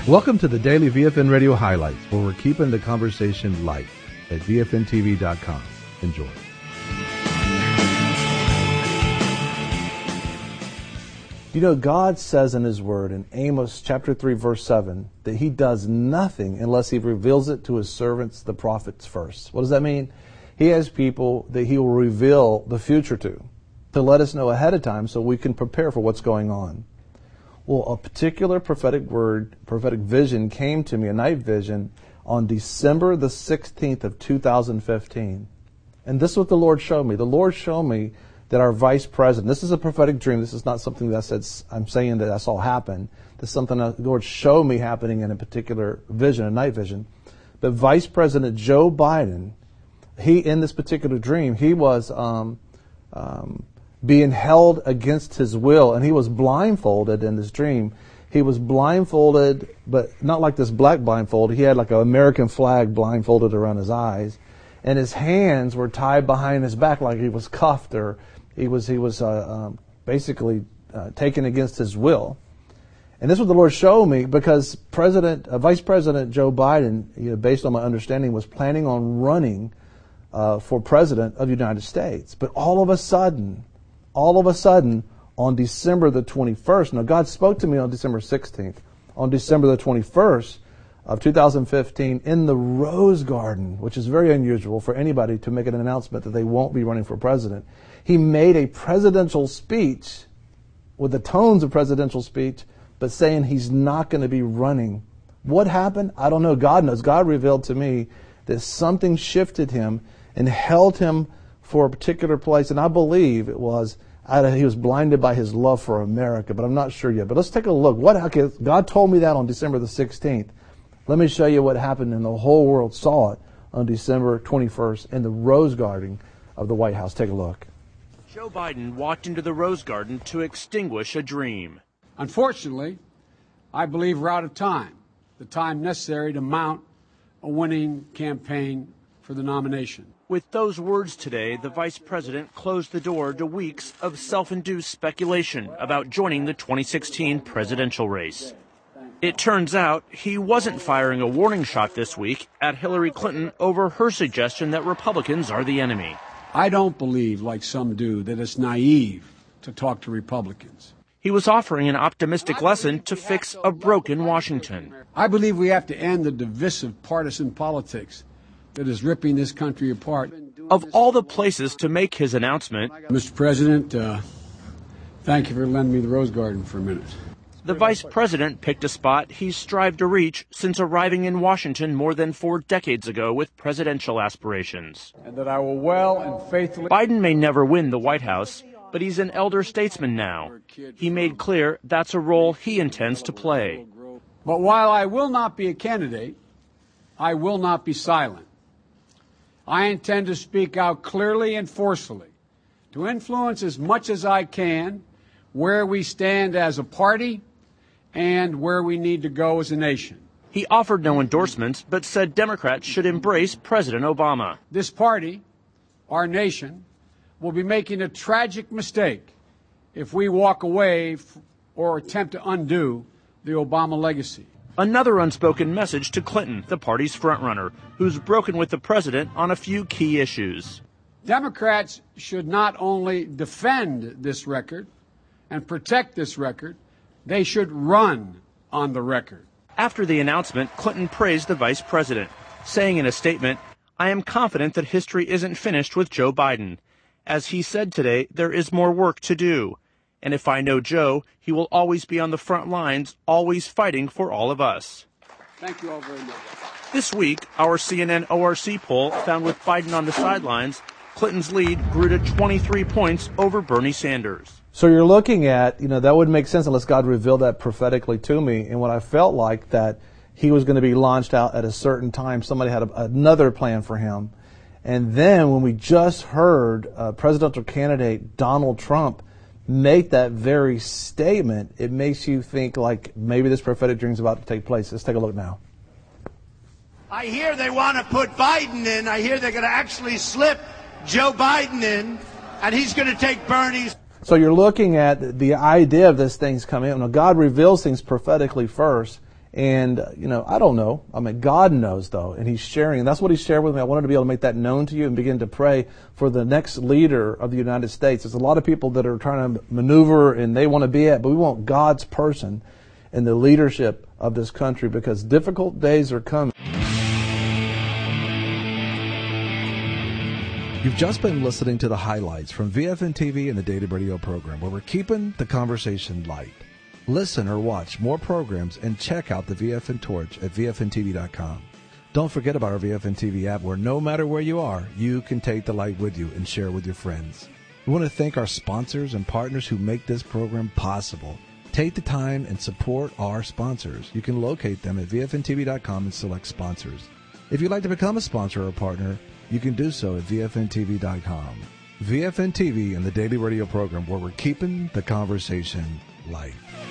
Welcome to the Daily VFN Radio Highlights, where we're keeping the conversation light at VFNTV.com. Enjoy. You know, God says in His Word in Amos chapter 3, verse 7, that He does nothing unless He reveals it to His servants, the prophets, first. What does that mean? He has people that He will reveal the future to let us know ahead of time so we can prepare for what's going on. Well, a particular prophetic word, prophetic vision came to me, a night vision, on December the 16th of 2015. And this is what the Lord showed me. The Lord showed me that our vice president, this is a prophetic dream. This is not something that I'm saying that I saw happen. This is something that the Lord showed me happening in a particular vision, a night vision. But Vice President Joe Biden, in this particular dream, he was being held against his will, and he was blindfolded in this dream. He was blindfolded, but not like this black blindfold. He had like an American flag blindfolded around his eyes, and his hands were tied behind his back like he was cuffed, or he was basically taken against his will. And this is what the Lord showed me, because Vice President Joe Biden, based on my understanding, was planning on running for president of the United States. But all of a sudden, on December the 21st, now God spoke to me on December 16th, on December the 21st of 2015 in the Rose Garden, which is very unusual for anybody to make an announcement that they won't be running for president. He made a presidential speech with the tones of presidential speech, but saying he's not going to be running. What happened? I don't know. God knows. God revealed to me that something shifted him and held him for a particular place, and I believe it was he was blinded by his love for America, but I'm not sure yet. But let's take a look. God told me that on December the 16th. Let me show you what happened, and the whole world saw it on December 21st in the Rose Garden of the White House. Take a look. Joe Biden walked into the Rose Garden to extinguish a dream. Unfortunately, I believe we're out of time, the time necessary to mount a winning campaign for the nomination. With those words today, the vice president closed the door to weeks of self-induced speculation about joining the 2016 presidential race. It turns out he wasn't firing a warning shot this week at Hillary Clinton over her suggestion that Republicans are the enemy. I don't believe, like some do, that it's naive to talk to Republicans. He was offering an optimistic lesson to fix a broken Washington. I believe we have to end the divisive partisan politics that is ripping this country apart. Of all the places to make his announcement, Mr. President, thank you for lending me the Rose Garden for a minute. The vice president picked a spot he's strived to reach since arriving in Washington more than 4 decades ago with presidential aspirations. And that I will well and faithfully... Biden may never win the White House, but he's an elder statesman now. He made clear that's a role he intends to play. But while I will not be a candidate, I will not be silent. I intend to speak out clearly and forcefully, to influence as much as I can where we stand as a party and where we need to go as a nation. He offered no endorsements, but said Democrats should embrace President Obama. This party, our nation, will be making a tragic mistake if we walk away or attempt to undo the Obama legacy. Another unspoken message to Clinton, the party's frontrunner, who's broken with the president on a few key issues. Democrats should not only defend this record and protect this record, they should run on the record. After the announcement, Clinton praised the vice president, saying in a statement, "I am confident that history isn't finished with Joe Biden. As he said today, there is more work to do. And if I know Joe, he will always be on the front lines, always fighting for all of us." Thank you all very much. This week, our CNN ORC poll found with Biden on the sidelines, Clinton's lead grew to 23 points over Bernie Sanders. So you're looking at, that would make sense unless God revealed that prophetically to me. And what I felt like that he was going to be launched out at a certain time. Somebody had another plan for him. And then when we just heard presidential candidate Donald Trump make that very statement, it makes you think like maybe this prophetic dream is about to take place. Let's take a look now. I hear they want to put Biden in. I hear they're going to actually slip Joe Biden in, and he's going to take Bernie's. So you're looking at the idea of this thing's coming in. Now, God reveals things prophetically first, And, I don't know. I mean, God knows, though, and he's sharing. And that's what he shared with me. I wanted to be able to make that known to you and begin to pray for the next leader of the United States. There's a lot of people that are trying to maneuver and they want to be at, but we want God's person in the leadership of this country because difficult days are coming. You've just been listening to the highlights from VFN TV and the Daily Radio program, where we're keeping the conversation light. Listen or watch more programs and check out the VFN Torch at VFNTV.com. Don't forget about our VFN TV app, where no matter where you are, you can take the light with you and share with your friends. We want to thank our sponsors and partners who make this program possible. Take the time and support our sponsors. You can locate them at VFNTV.com and select sponsors. If you'd like to become a sponsor or a partner, you can do so at VFNTV.com. VFN TV and the Daily Radio program, where we're keeping the conversation light.